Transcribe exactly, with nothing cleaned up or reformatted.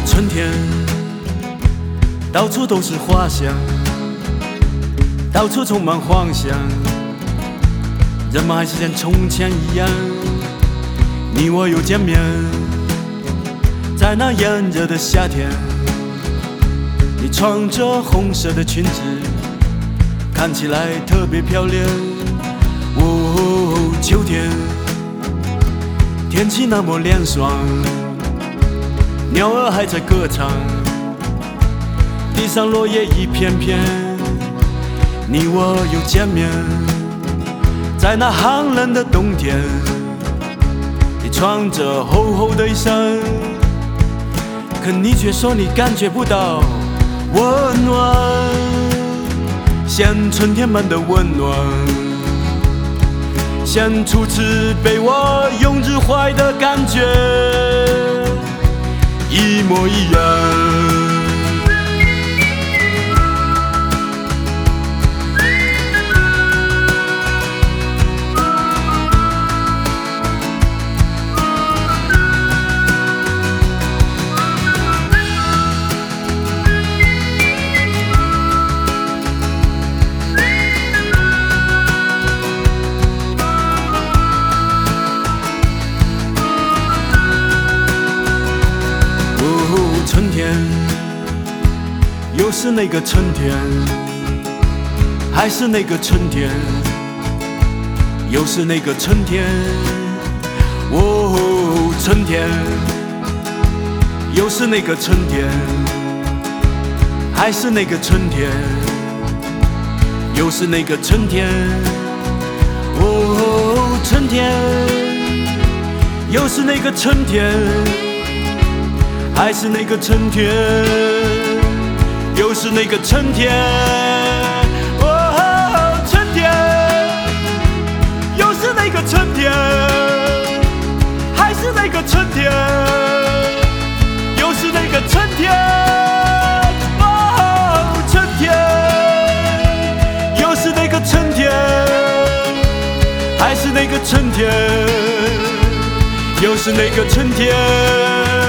春天，到处都是花香，到处充满幻想，人们还是像从前一样，你我又见面。在那炎热的夏天，你穿着红色的裙子，看起来特别漂亮。哦，秋天，天气那么凉爽，鸟儿还在歌唱，地上落叶一片片，你我又见面。在那寒冷的冬天，你穿着厚厚的衣裳，可你却说你感觉不到温暖，像春天般的温暖，像初次被我拥入怀的感觉一模一样。春天，又是那个春天，还是那个春天，又是那个春天。哦，春天，又是那个春天，还是那个春天，又是那个春天。哦，春天，又是那个春天，还是那个春天，又是那个春天。哦，春天，又是那个春天，还是那个春天，又是那个春天。哦，春天，又是那个春天，还是那个春天，又是那个春天。